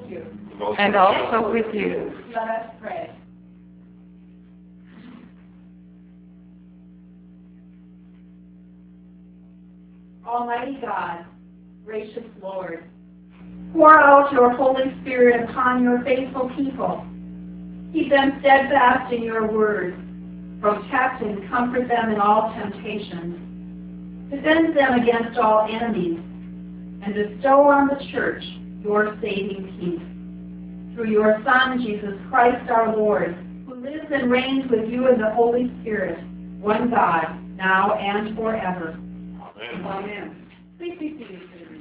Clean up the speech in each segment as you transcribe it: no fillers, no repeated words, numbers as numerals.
and also with you. Let us pray. Almighty God, gracious Lord, pour out your Holy Spirit upon your faithful people. Keep them steadfast in your word. Protect and comfort them in all temptations. Defend them against all enemies, and bestow on the church your saving peace. Through your Son, Jesus Christ our Lord, who lives and reigns with you in the Holy Spirit, one God, now and forever. Amen. Amen. Please be seated.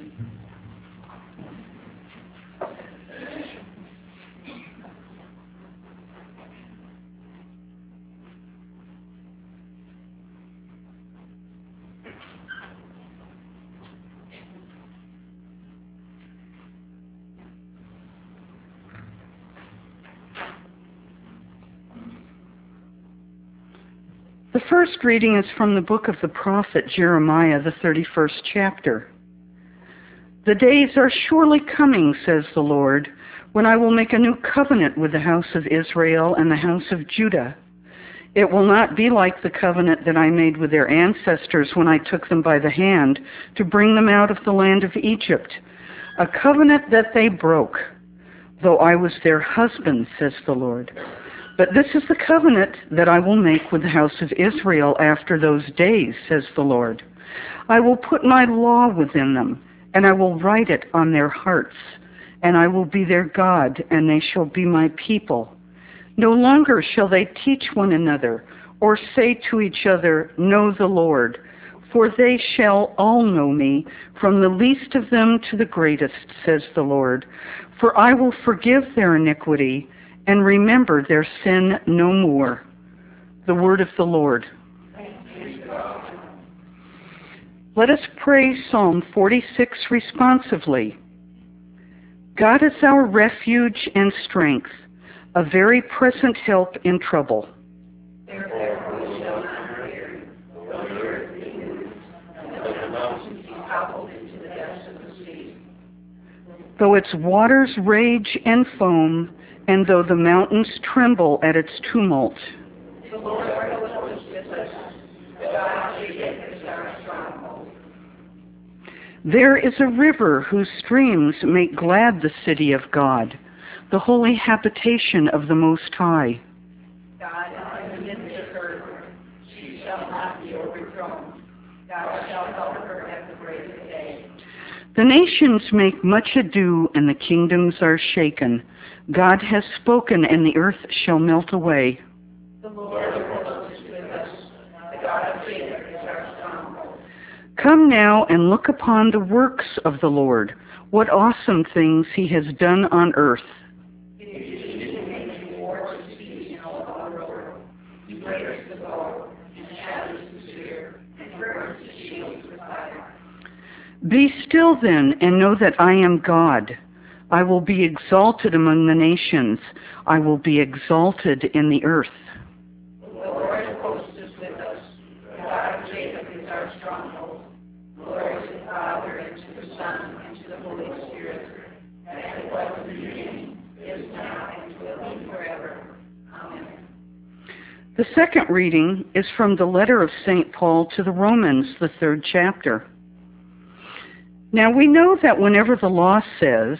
The first reading is from the book of the prophet Jeremiah, the 31st chapter. The days are surely coming, says the Lord, when I will make a new covenant with the house of Israel and the house of Judah. It will not be like the covenant that I made with their ancestors when I took them by the hand to bring them out of the land of Egypt, a covenant that they broke, though I was their husband, says the Lord. But this is the covenant that I will make with the house of Israel after those days, says the Lord. I will put my law within them, and I will write it on their hearts, and I will be their God, and they shall be my people. No longer shall they teach one another, or say to each other, know the Lord, for they shall all know me, from the least of them to the greatest, says the Lord. For I will forgive their iniquity, and remember their sin no more. The word of the Lord. Let us pray Psalm 46 responsively. God is our refuge and strength, a very present help in trouble. Therefore we shall not fear, though the earth be moved, and though the mountains be toppled into the depths of the sea. Though its waters rage and foam, and though the mountains tremble at its tumult. The Lord of hosts is with us. The God of Jacob is our stronghold. There is a river whose streams make glad the city of God, the holy habitation of the Most High. God is in the midst of her. She shall not be overthrown. God shall help her at the break of day. The nations make much ado, and the kingdoms are shaken. God has spoken, and the earth shall melt away. The Lord of hosts is with us. The God of Jacob is our stronghold. Come now and look upon the works of the Lord, what awesome things he has done on earth. It is he who makes wars to cease in all the world. He breaks the bow and shatters the spear and burns the shields with fire. Be still then, and know that I am God. I will be exalted among the nations. I will be exalted in the earth. The Lord of hosts is with us. The God of Jacob is our stronghold. Glory to the Father, and to the Son, and to the Holy Spirit, as it was in the beginning, is now, and will be forever. Amen. The second reading is from the letter of St. Paul to the Romans, the 3rd chapter. Now we know that whenever the law says,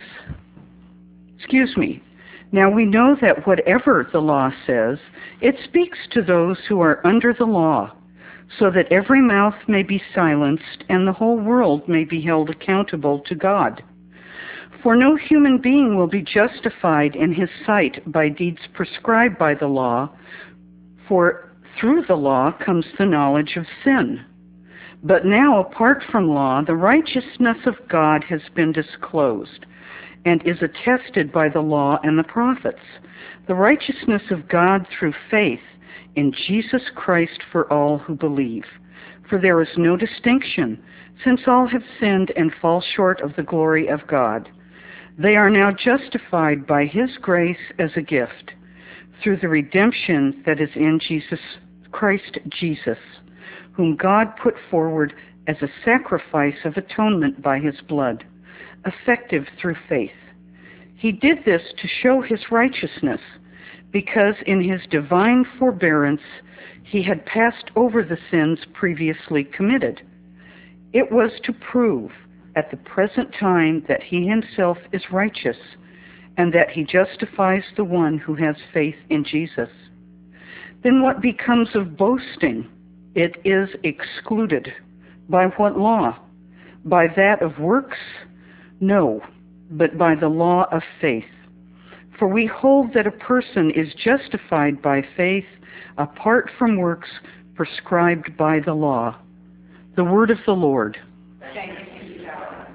Now we know that whatever the law says, it speaks to those who are under the law, so that every mouth may be silenced and the whole world may be held accountable to God. For no human being will be justified in his sight by deeds prescribed by the law, for through the law comes the knowledge of sin. But now, apart from law, the righteousness of God has been disclosed, and is attested by the law and the prophets, the righteousness of God through faith in Jesus Christ for all who believe. For there is no distinction, since all have sinned and fall short of the glory of God. They are now justified by his grace as a gift, through the redemption that is in Christ Jesus, whom God put forward as a sacrifice of atonement by his blood, effective through faith. He did this to show his righteousness, because in his divine forbearance he had passed over the sins previously committed. It was to prove at the present time that he himself is righteous, and that he justifies the one who has faith in Jesus. Then what becomes of boasting? It is excluded. By what law? By that of works? No, but by the law of faith. For we hold that a person is justified by faith apart from works prescribed by the law. The word of the Lord. Thanks be to God.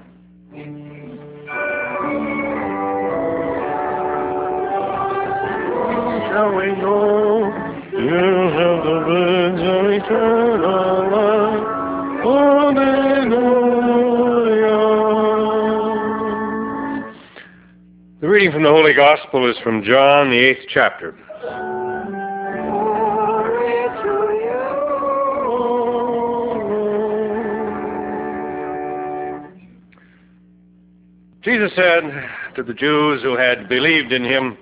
Shall we know you have the words of eternal life? Hallelujah. The reading from the Holy Gospel is from John, the 8th chapter. Glory to you. Jesus said to the Jews who had believed in him,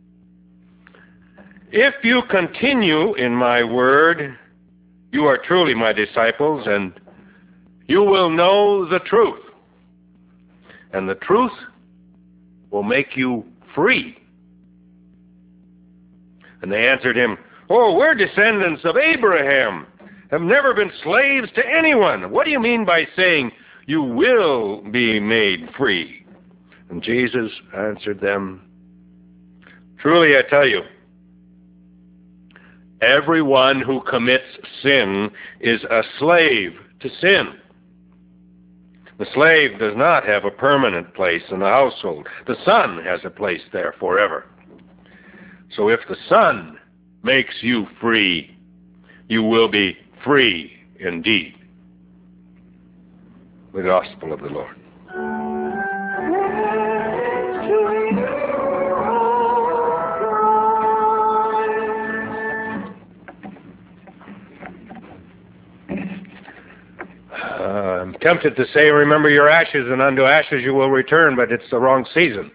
"If you continue in my word, you are truly my disciples, and you will know the truth, and the truth will make you free." And they answered him, "Oh, we're descendants of Abraham, have never been slaves to anyone. What do you mean by saying you will be made free?" And Jesus answered them, "Truly I tell you, everyone who commits sin is a slave to sin. The slave does not have a permanent place in the household. The Son has a place there forever. So if the Son makes you free, you will be free indeed." The Gospel of the Lord. I'm tempted to say, "Remember your ashes, and unto ashes you will return," but it's the wrong season.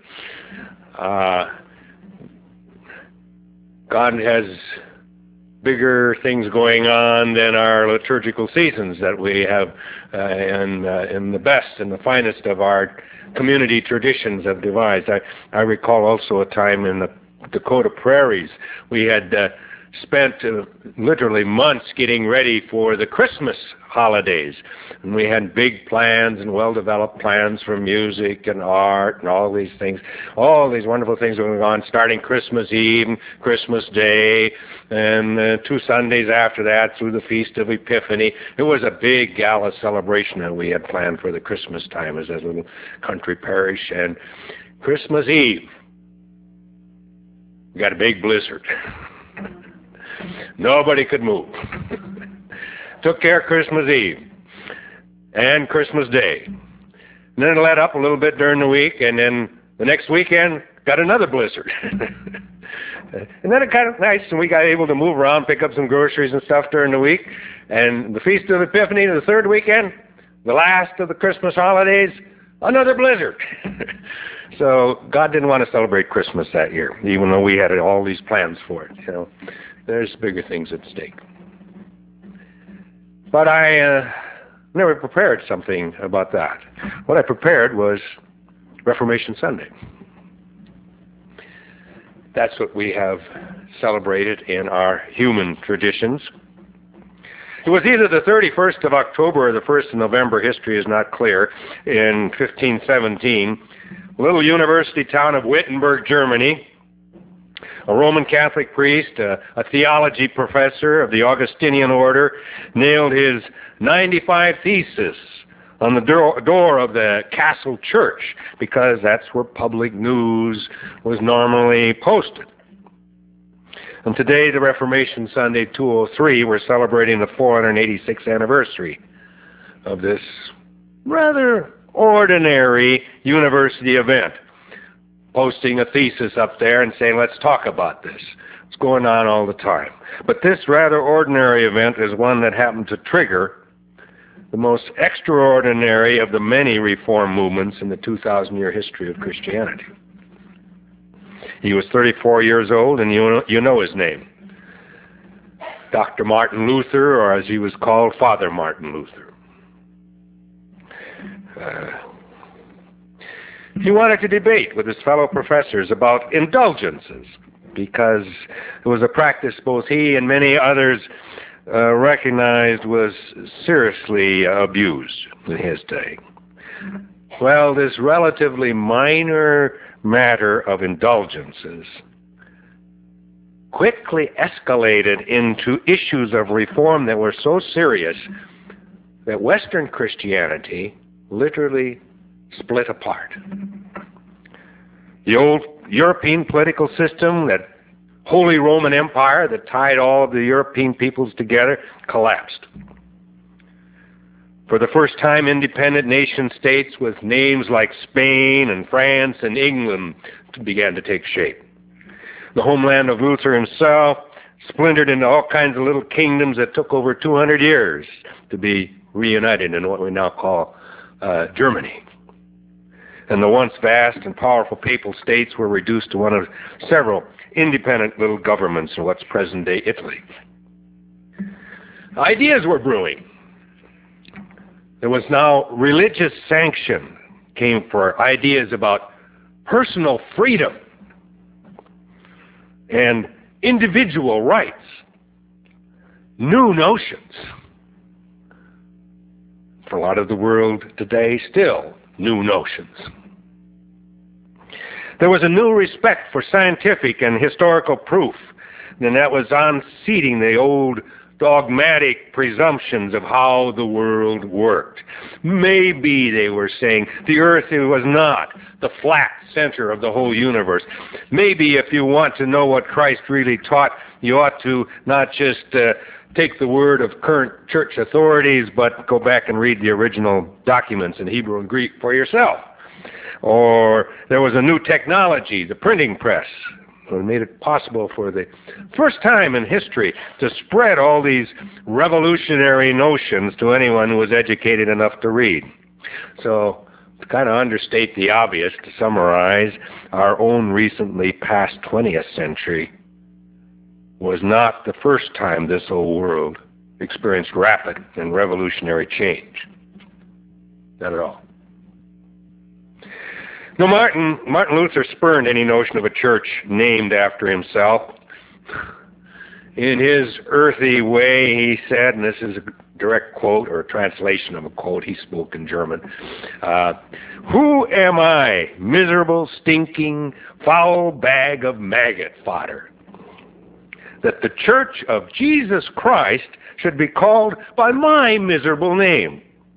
God has bigger things going on than our liturgical seasons that we have in the best and the finest of our community traditions have devised. I recall also a time in the Dakota prairies we had spent literally months getting ready for the Christmas holidays. And we had big plans and well-developed plans for music and art and all these things, all these wonderful things going on, starting Christmas Eve and Christmas Day, and 2 Sundays after that through the Feast of Epiphany. It was a big gala celebration that we had planned for the Christmas time as a little country parish. And Christmas Eve, we got a big blizzard. Nobody could move. Took care of Christmas Eve and Christmas Day. And then it let up a little bit during the week, and then the next weekend got another blizzard. And then it got nice, and we got able to move around, pick up some groceries and stuff during the week. And the Feast of Epiphany, the 3rd weekend, the last of the Christmas holidays, another blizzard. So God didn't want to celebrate Christmas that year, even though we had all these plans for it. You know, there's bigger things at stake. But I never prepared something about that. What I prepared was Reformation Sunday. That's what we have celebrated in our human traditions. It was either the 31st of October or the 1st of November, history is not clear, in 1517, a little university town of Wittenberg, Germany. A Roman Catholic priest, a theology professor of the Augustinian order, nailed his 95 theses on the door of the castle church, because that's where public news was normally posted. And today, the Reformation Sunday 203, we're celebrating the 486th anniversary of this rather ordinary university event, posting a thesis up there and saying, let's talk about this. It's going on all the time. But this rather ordinary event is one that happened to trigger the most extraordinary of the many reform movements in the 2,000-year history of Christianity. He was 34 years old, and you know his name. Dr. Martin Luther, or as he was called, Father Martin Luther. He wanted to debate with his fellow professors about indulgences, because it was a practice both he and many others recognized was seriously abused in his day. Well, this relatively minor matter of indulgences quickly escalated into issues of reform that were so serious that Western Christianity literally split apart. The old European political system, that Holy Roman Empire that tied all of the European peoples together, collapsed. For the first time, independent nation states with names like Spain and France and England began to take shape. The homeland of Luther himself splintered into all kinds of little kingdoms that took over 200 years to be reunited in what we now call Germany. And the once vast and powerful papal states were reduced to one of several independent little governments in what's present-day Italy. Ideas were brewing. There was now religious sanction came for ideas about personal freedom and individual rights. New notions. For a lot of the world today, still new notions. There was a new respect for scientific and historical proof, and that was unseating the old dogmatic presumptions of how the world worked. Maybe, they were saying, the earth was not the flat center of the whole universe. Maybe if you want to know what Christ really taught, you ought to not just take the word of current church authorities, but go back and read the original documents in Hebrew and Greek for yourself. Or there was a new technology, the printing press. It made it possible for the first time in history to spread all these revolutionary notions to anyone who was educated enough to read. So, to kind of understate the obvious, to summarize, our own recently past 20th century was not the first time this whole world experienced rapid and revolutionary change. Not at all. No, Martin Luther spurned any notion of a church named after himself. In his earthy way, he said, and this is a direct quote or a translation of a quote, he spoke in German, "Who am I, miserable, stinking, foul bag of maggot fodder, that the church of Jesus Christ should be called by my miserable name?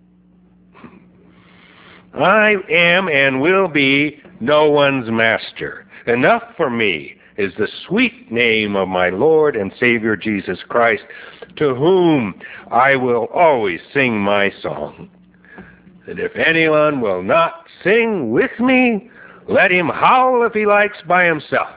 I am and will be no one's master. Enough for me is the sweet name of my Lord and Savior Jesus Christ, to whom I will always sing my song. And if anyone will not sing with me, let him howl if he likes by himself."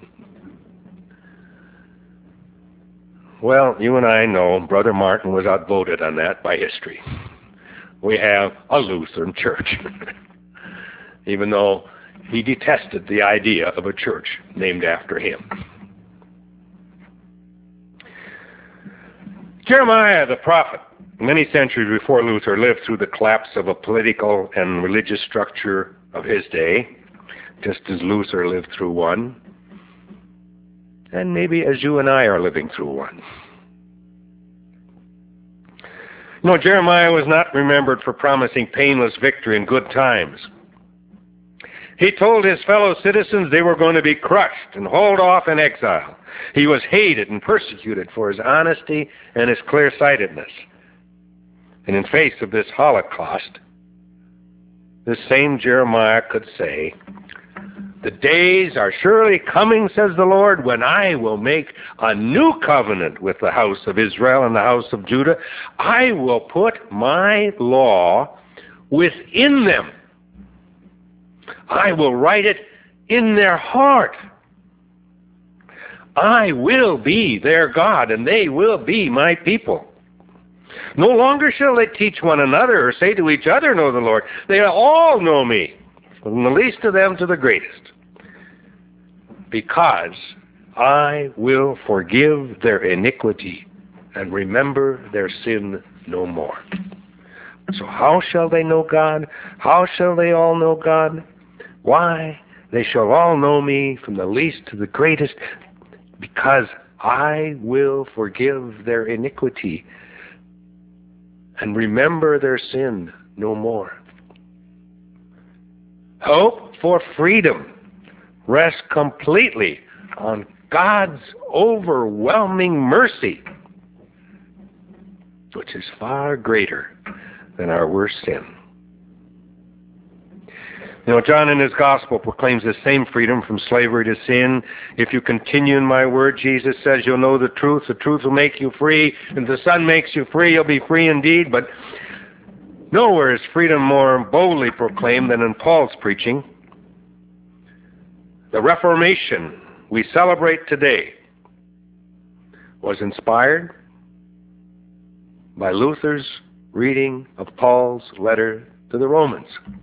Well, you and I know Brother Martin was outvoted on that by history. We have a Lutheran church, even though he detested the idea of a church named after him. Jeremiah the prophet, many centuries before Luther, lived through the collapse of a political and religious structure of his day, just as Luther lived through one, and maybe as you and I are living through one. No, Jeremiah was not remembered for promising painless victory in good times. He told his fellow citizens they were going to be crushed and hauled off in exile. He was hated and persecuted for his honesty and his clear-sightedness. And in face of this Holocaust, this same Jeremiah could say, "The days are surely coming, says the Lord, when I will make a new covenant with the house of Israel and the house of Judah. I will put my law within them. I will write it in their heart. I will be their God, and they will be my people. No longer shall they teach one another or say to each other, know the Lord. They all know me, from the least of them to the greatest. because I will forgive their iniquity and remember their sin no more. So how shall they know God? How shall they all know God? Why? They shall all know me, from the least to the greatest, because I will forgive their iniquity and remember their sin no more. Hope for freedom rests completely on God's overwhelming mercy, which is far greater than our worst sin. You know, John in his gospel proclaims the same freedom from slavery to sin. If you continue in my word, Jesus says, you'll know the truth will make you free. If the Son makes you free, you'll be free indeed. But nowhere is freedom more boldly proclaimed than in Paul's preaching. The Reformation we celebrate today was inspired by Luther's reading of Paul's letter to the Romans.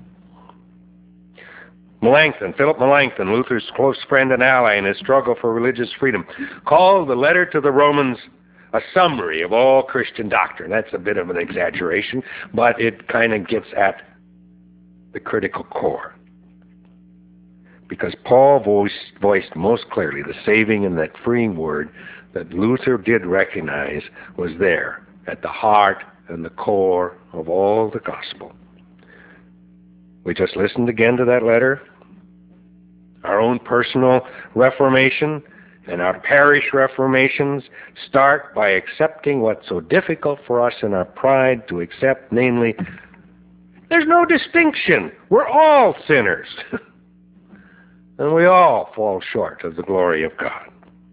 Philip Melanchthon, Luther's close friend and ally in his struggle for religious freedom, called the letter to the Romans a summary of all Christian doctrine. That's a bit of an exaggeration, but it kind of gets at the critical core. Because Paul voiced most clearly the saving and that freeing word that Luther did recognize was there at the heart and the core of all the gospel. We just listened again to that letter. Our own personal reformation and our parish reformations start by accepting what's so difficult for us in our pride to accept, namely, there's no distinction. We're all sinners. And we all fall short of the glory of God.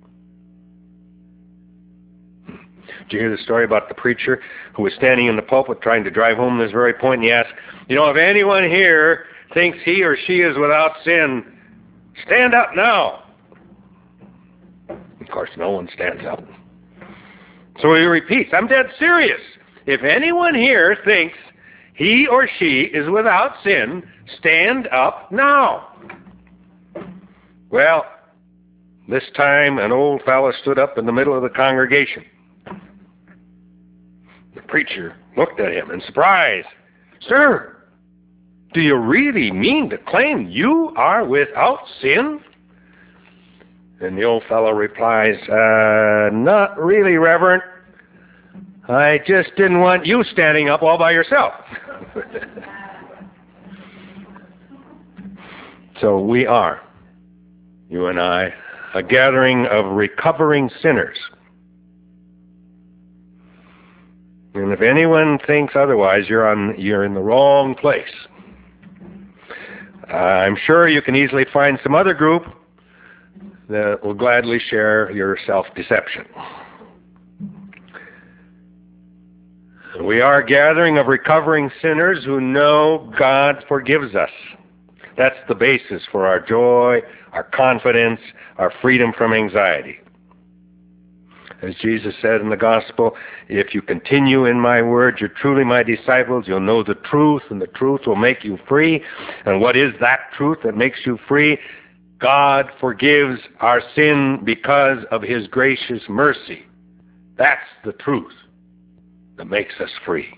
Did you hear the story about the preacher who was standing in the pulpit trying to drive home this very point, and he asked, if anyone here thinks he or she is without sin, stand up now. Of course, no one stands up. So he repeats, I'm dead serious. If anyone here thinks he or she is without sin, stand up now. Well, this time an old fellow stood up in the middle of the congregation. The preacher looked at him in surprise. Sir, do you really mean to claim you are without sin? And the old fellow replies, not really, Reverend. I just didn't want you standing up all by yourself. So we are, you and I, a gathering of recovering sinners. And if anyone thinks otherwise, you're in the wrong place. I'm sure you can easily find some other group that will gladly share your self-deception. We are a gathering of recovering sinners who know God forgives us. That's the basis for our joy, our confidence, our freedom from anxiety. As Jesus said in the gospel, if you continue in my word, you're truly my disciples. You'll know the truth, and the truth will make you free. And what is that truth that makes you free? God forgives our sin because of his gracious mercy. That's the truth that makes us free.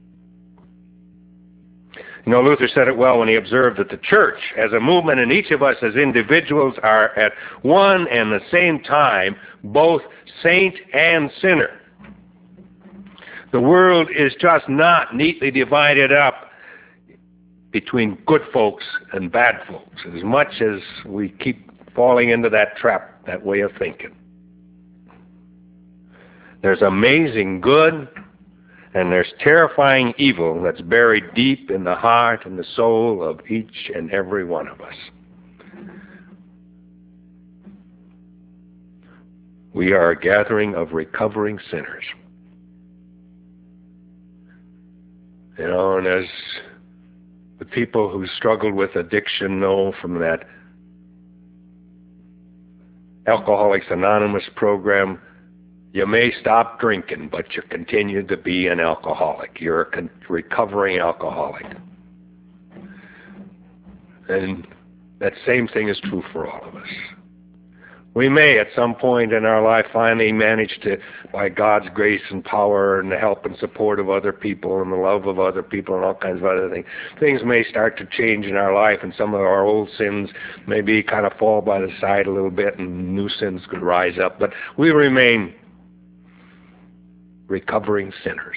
Luther said it well when he observed that the church as a movement and each of us as individuals are at one and the same time both saint and sinner. The world is just not neatly divided up between good folks and bad folks, as much as we keep falling into that trap, that way of thinking. There's amazing good, and there's terrifying evil that's buried deep in the heart and the soul of each and every one of us. We are a gathering of recovering sinners. And as the people who struggled with addiction know from that Alcoholics Anonymous program, you may stop drinking, but you continue to be an alcoholic. You're a recovering alcoholic. And that same thing is true for all of us. We may at some point in our life finally manage to, by God's grace and power and the help and support of other people and the love of other people and all kinds of other things, things may start to change in our life, and some of our old sins maybe kind of fall by the side a little bit and new sins could rise up. But we remain recovering sinners.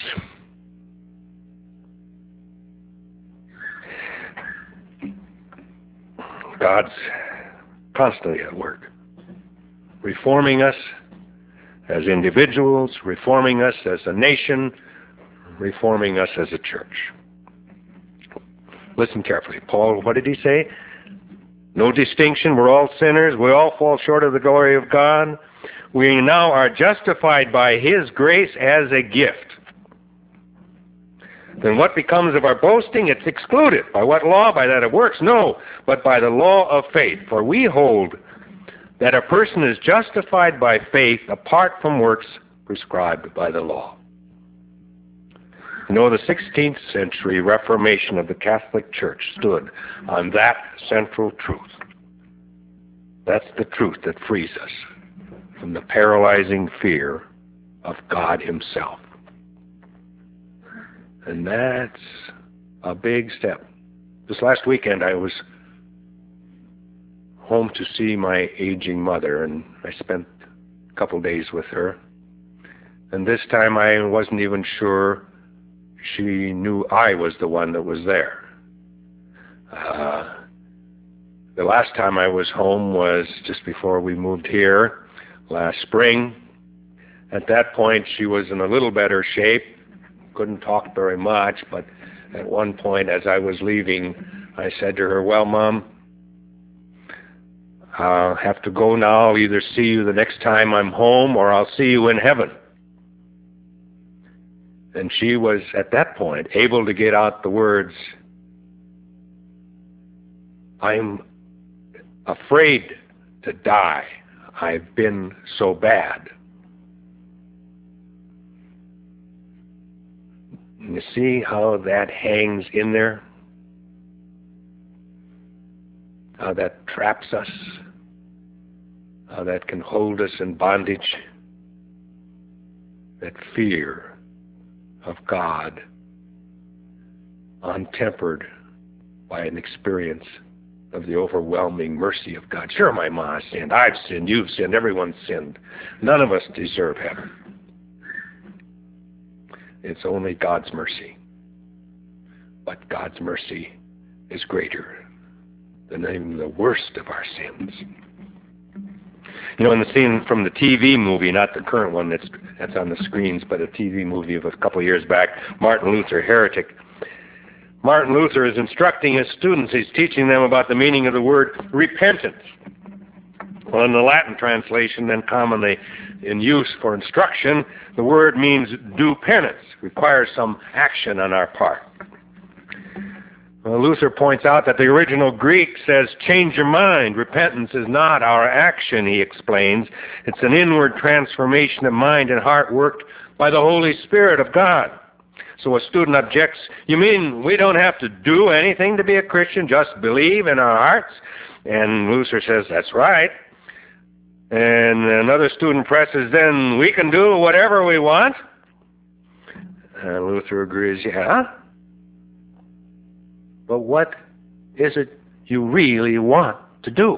God's constantly at work, reforming us as individuals, reforming us as a nation, reforming us as a church. Listen carefully. Paul, what did he say? No distinction. We're all sinners. We all fall short of the glory of God. We now are justified by His grace as a gift. Then what becomes of our boasting? It's excluded. By what law? By that of works? No, but by the law of faith. For we hold that a person is justified by faith apart from works prescribed by the law. You know, the 16th century Reformation of the Catholic Church stood on that central truth. That's the truth that frees us from the paralyzing fear of God Himself. And that's a big step. This last weekend I was home to see my aging mother, and I spent a couple days with her. And this time I wasn't even sure she knew I was the one that was there. The last time I was home was just before we moved here, last spring. At that point she was in a little better shape. Couldn't talk very much, but at one point as I was leaving, I said to her, "Well, Mom, I'll have to go now. I'll either see you the next time I'm home or I'll see you in heaven." And she was, at that point, able to get out the words, "I'm afraid to die. I've been so bad." You see how that hangs in there? How that traps us? How that can hold us in bondage? That fear of God, untempered by an experience of the overwhelming mercy of God. Sure, my ma sinned. I've sinned. You've sinned. Everyone's sinned. None of us deserve heaven. It's only God's mercy. But God's mercy is greater than even the worst of our sins. You know, in the scene from the TV movie, not the current one that's on the screens, but a TV movie of a couple of years back, Martin Luther, Heretic. Martin Luther is instructing his students. He's teaching them about the meaning of the word repentance. Well, in the Latin translation, then commonly in use for instruction, the word means do penance, requires some action on our part. Well, Luther points out that the original Greek says, change your mind. Repentance is not our action, he explains. It's an inward transformation of mind and heart worked by the Holy Spirit of God. So a student objects, you mean we don't have to do anything to be a Christian, just believe in our hearts? And Luther says, that's right. And another student presses, then we can do whatever we want? And Luther agrees, yeah. But what is it you really want to do?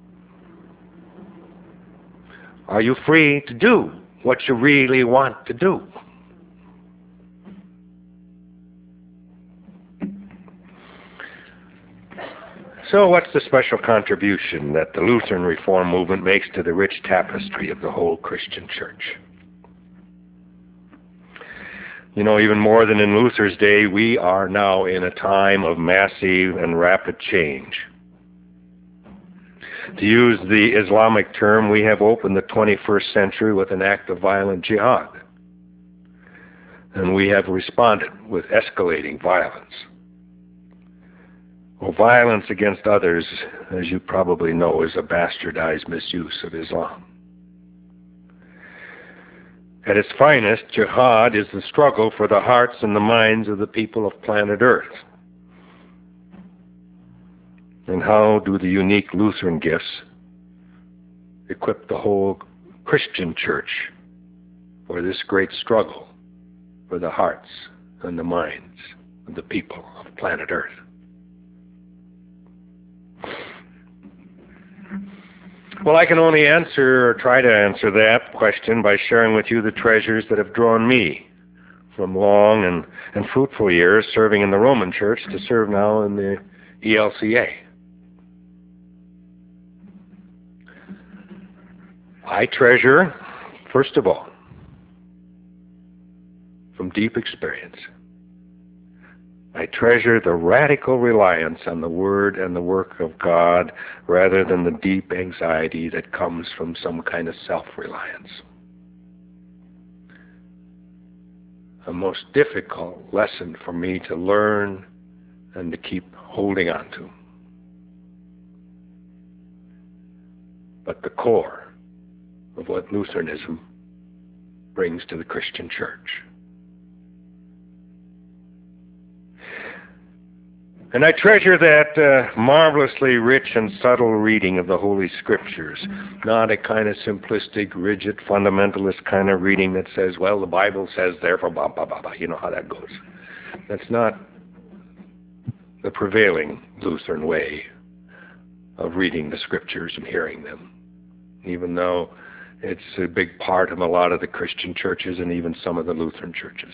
Are you free to do what you really want to do? So what's the special contribution that the Lutheran Reform movement makes to the rich tapestry of the whole Christian church? You know, even more than in Luther's day, we are now in a time of massive and rapid change. To use the Islamic term, we have opened the 21st century with an act of violent jihad. And we have responded with escalating violence. Well, violence against others, as you probably know, is a bastardized misuse of Islam. At its finest, jihad is the struggle for the hearts and the minds of the people of planet Earth. And how do the unique Lutheran gifts equip the whole Christian church for this great struggle for the hearts and the minds of the people of planet Earth. Well, I can only answer or try to answer that question by sharing with you the treasures that have drawn me from long and fruitful years serving in the Roman Church to serve now in the ELCA. I treasure, first of all, from deep experience, I treasure the radical reliance on the Word and the work of God rather than the deep anxiety that comes from some kind of self-reliance. A most difficult lesson for me to learn and to keep holding on to. But the core of what Lutheranism brings to the Christian church. And I treasure that marvelously rich and subtle reading of the Holy Scriptures, not a kind of simplistic, rigid, fundamentalist kind of reading that says, well, the Bible says, therefore, blah, blah, blah, blah. You know how that goes. That's not the prevailing Lutheran way of reading the Scriptures and hearing them, even though it's a big part of a lot of the Christian churches and even some of the Lutheran churches.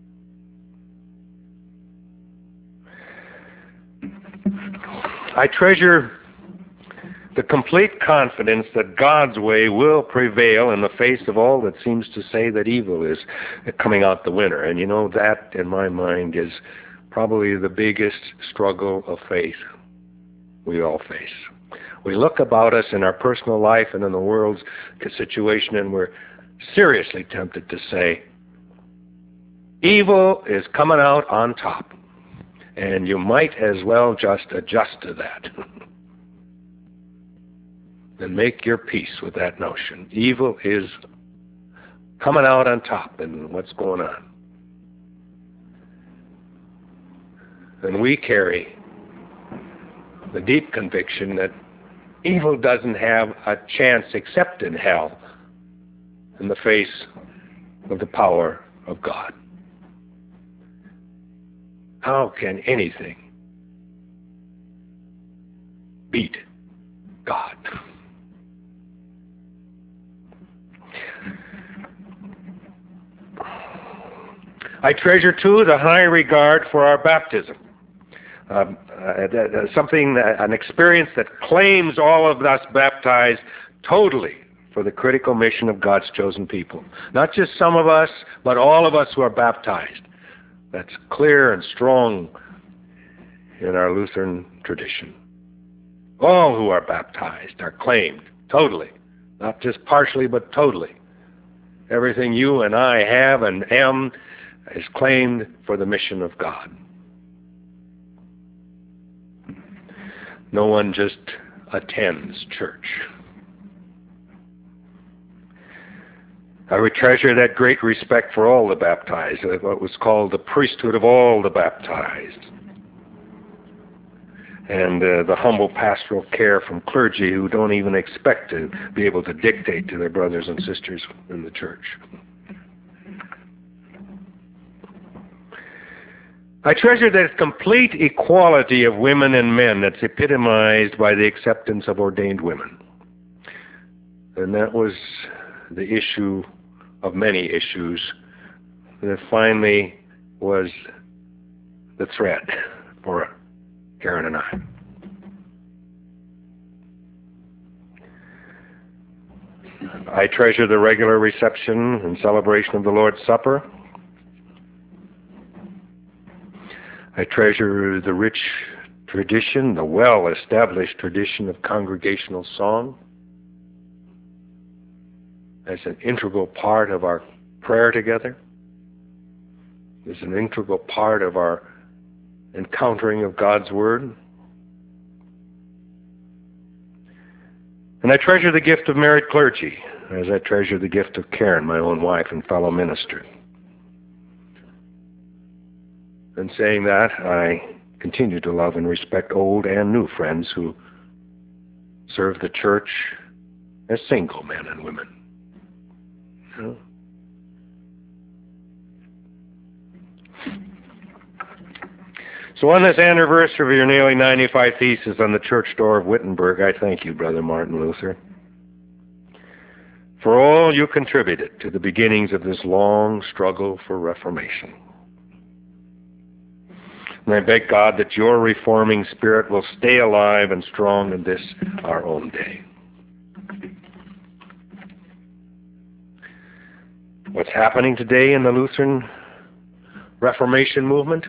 I treasure the complete confidence that God's way will prevail in the face of all that seems to say that evil is coming out the winner. And you know, that in my mind is probably the biggest struggle of faith we all face. We look about us in our personal life and in the world's situation, and we're seriously tempted to say, evil is coming out on top. And you might as well just adjust to that and make your peace with that notion. Evil is coming out on top in what's going on. And we carry the deep conviction that evil doesn't have a chance except in hell in the face of the power of God. How can anything beat God? I treasure, too, the high regard for our baptism. An experience that claims all of us baptized totally for the critical mission of God's chosen people. Not just some of us, but all of us who are baptized. That's clear and strong in our Lutheran tradition. All who are baptized are claimed totally, not just partially, but totally. Everything you and I have and am is claimed for the mission of God. No one just attends church. I would treasure that great respect for all the baptized, what was called the priesthood of all the baptized, and the humble pastoral care from clergy who don't even expect to be able to dictate to their brothers and sisters in the church. I treasure that complete equality of women and men that's epitomized by the acceptance of ordained women. And that was the issue of many issues that finally was the thread for Karen and I. I treasure the regular reception and celebration of the Lord's Supper. I treasure the rich tradition, the well-established tradition of congregational song as an integral part of our prayer together, as an integral part of our encountering of God's Word. And I treasure the gift of married clergy, as I treasure the gift of Karen, my own wife and fellow minister. In saying that, I continue to love and respect old and new friends who serve the church as single men and women. You know? So on this anniversary of your nearly 95 Theses on the church door of Wittenberg, I thank you, Brother Martin Luther, for all you contributed to the beginnings of this long struggle for reformation. And I beg God that your reforming spirit will stay alive and strong in this, our own day. What's happening today in the Lutheran Reformation movement?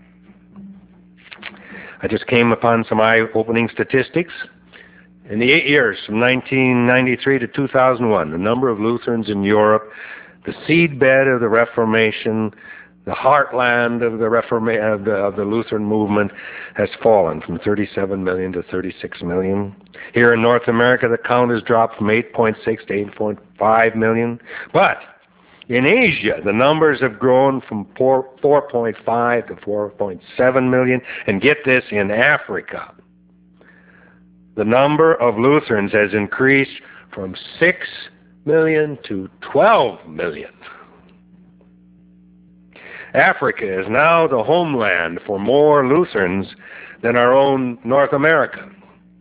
I just came upon some eye-opening statistics. In the 8 years from 1993 to 2001, the number of Lutherans in Europe, the seedbed of the Reformation, the heartland of the Lutheran movement, has fallen from 37 million to 36 million. Here in North America, the count has dropped from 8.6 to 8.5 million. But in Asia, the numbers have grown from 4.5 to 4.7 million. And get this, in Africa, the number of Lutherans has increased from 6 million to 12 million. Africa is now the homeland for more Lutherans than our own North America.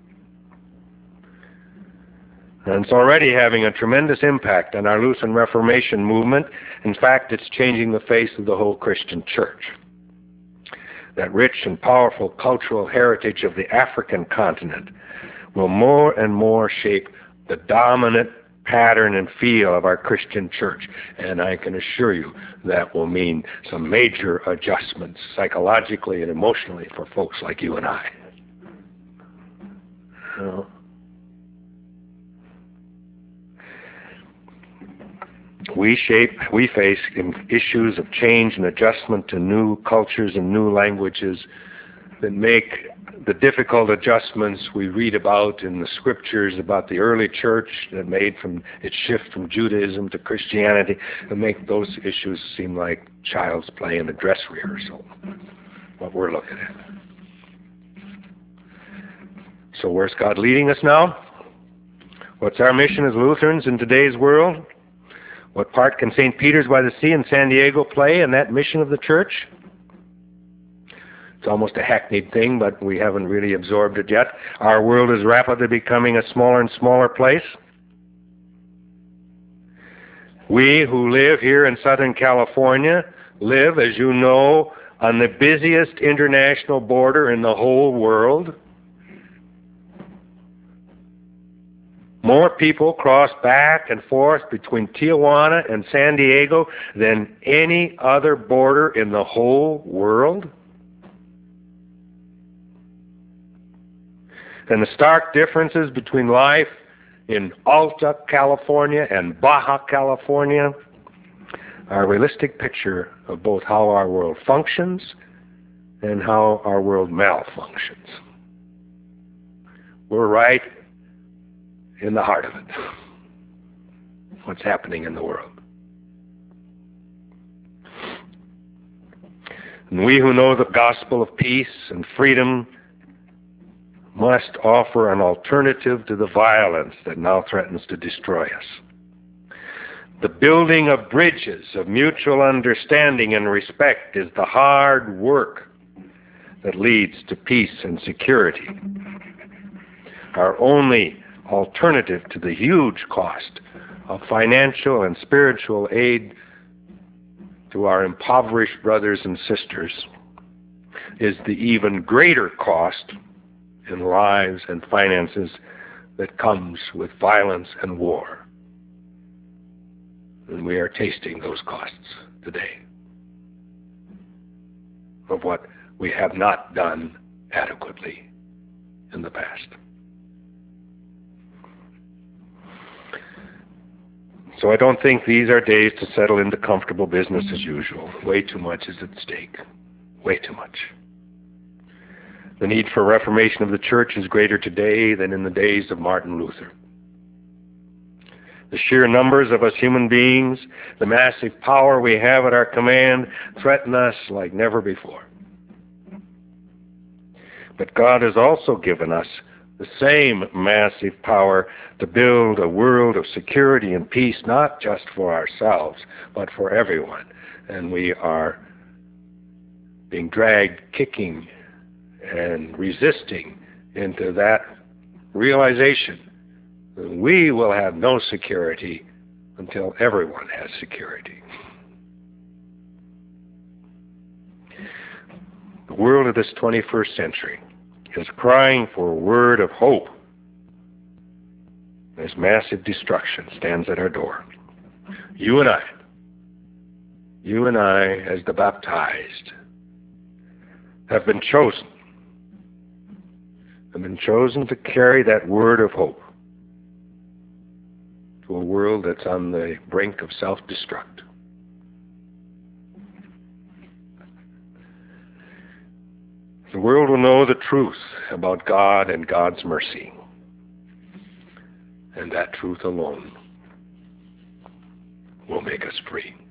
And it's already having a tremendous impact on our Lutheran Reformation movement. In fact, it's changing the face of the whole Christian church. That rich and powerful cultural heritage of the African continent will more and more shape the dominant pattern and feel of our Christian church. And I can assure you that will mean some major adjustments psychologically and emotionally for folks like you and I. We face issues of change and adjustment to new cultures and new languages that make the difficult adjustments we read about in the scriptures about the early church that made from its shift from Judaism to Christianity, and make those issues seem like child's play in a dress rehearsal, what we're looking at. So where's God leading us now? What's our mission as Lutherans in today's world? What part can St. Peter's by the Sea and San Diego play in that mission of the church? It's almost a hackneyed thing, but we haven't really absorbed it yet. Our world is rapidly becoming a smaller and smaller place. We who live here in Southern California live, as you know, on the busiest international border in the whole world. More people cross back and forth between Tijuana and San Diego than any other border in the whole world. And the stark differences between life in Alta California and Baja California are a realistic picture of both how our world functions and how our world malfunctions. We're right in the heart of it. What's happening in the world. And we who know the gospel of peace and freedom must offer an alternative to the violence that now threatens to destroy us. The building of bridges of mutual understanding and respect is the hard work that leads to peace and security. Our only alternative to the huge cost of financial and spiritual aid to our impoverished brothers and sisters is the even greater cost in lives and finances that comes with violence and war. And we are tasting those costs today of what we have not done adequately in the past. So I don't think these are days to settle into comfortable business as usual. Way too much is at stake. Way too much. The need for reformation of the church is greater today than in the days of Martin Luther. The sheer numbers of us human beings, the massive power we have at our command, threaten us like never before. But God has also given us the same massive power to build a world of security and peace, not just for ourselves, but for everyone. And we are being dragged kicking and resisting into that realization that we will have no security until everyone has security. The world of this 21st century is crying for a word of hope as massive destruction stands at our door. You and I, as the baptized, have been chosen to carry that word of hope to a world that's on the brink of self-destruct. The world will know the truth about God and God's mercy, and that truth alone will make us free.